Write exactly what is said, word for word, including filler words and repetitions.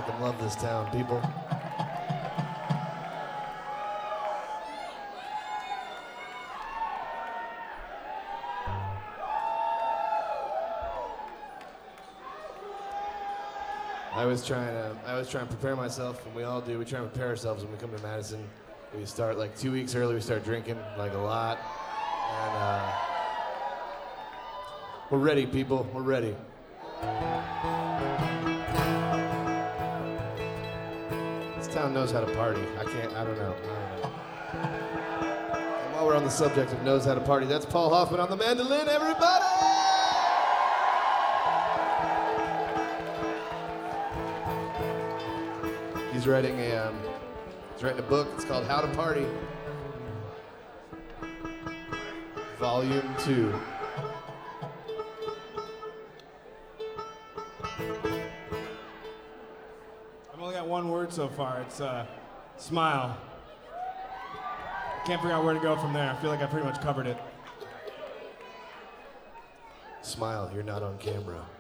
fucking love this town, people. I was trying to, I was trying to prepare myself, and we all do. We try and prepare ourselves when we come to Madison. We start like two weeks early. We start drinking like a lot, and uh, we're ready, people. We're ready. This town knows how to party. I can't. I don't know. I don't know. And while we're on the subject of knows how to party, that's Paul Hoffman on the mandolin, everybody. He's writing a um, he's writing a book. It's called How to Party, Volume Two. I've only got one word so far. It's uh, smile. Can't figure out where to go from there. I feel like I pretty much covered it. Smile. You're not on camera.